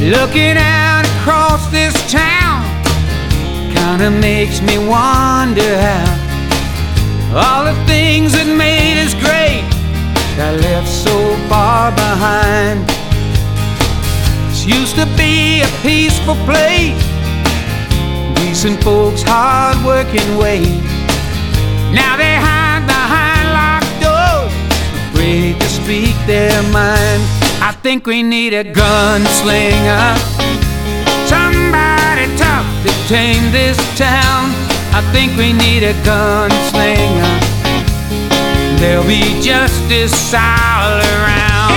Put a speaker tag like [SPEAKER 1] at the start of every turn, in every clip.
[SPEAKER 1] Looking out across this town kinda makes me wonder how all the things that made us great got left so far behind. This used to be a peaceful place, decent folks, hard-working ways. Now they hide behind locked doors, afraid to speak their mind. I think we need a gunslinger, somebody tough to tame this town. I think we need a gunslinger, there'll be justice all around.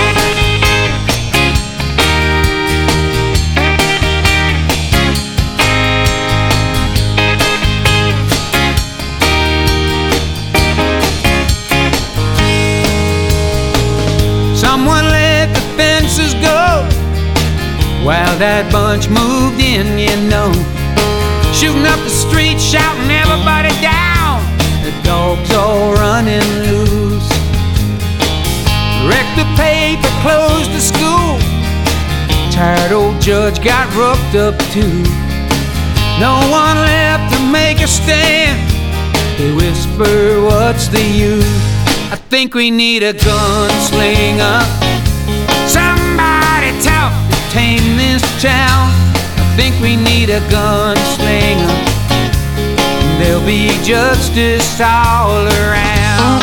[SPEAKER 1] Someone let the fences go while that bunch moved in, you know. Shooting up the street, shouting everybody down. The dogs all running loose. Wrecked the paper, closed the school. Tired old judge got roughed up too. No one left to make a stand. They whisper, what's the use? I think we need a gunslinger, somebody tough to tame this town. I think we need a gunslinger, there'll be justice all around.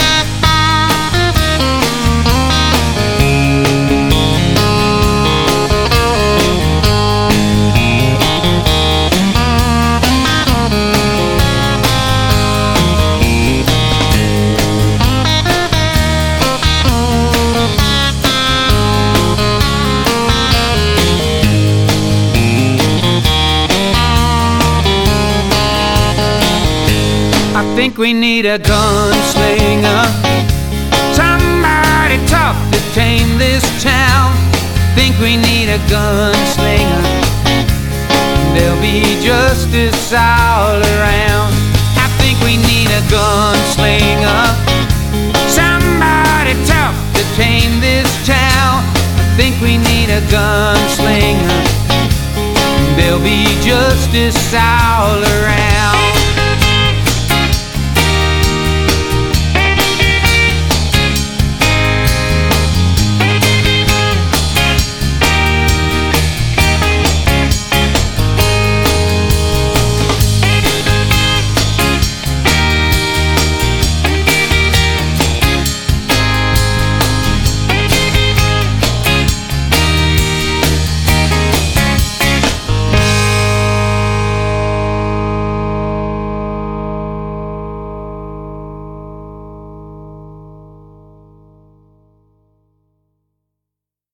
[SPEAKER 1] I think we need a gunslinger, somebody tough to tame this town. I think we need a gunslinger, there'll be justice all around. I think we need a gunslinger, somebody tough to tame this town. I think we need a gunslinger, there'll be justice all around.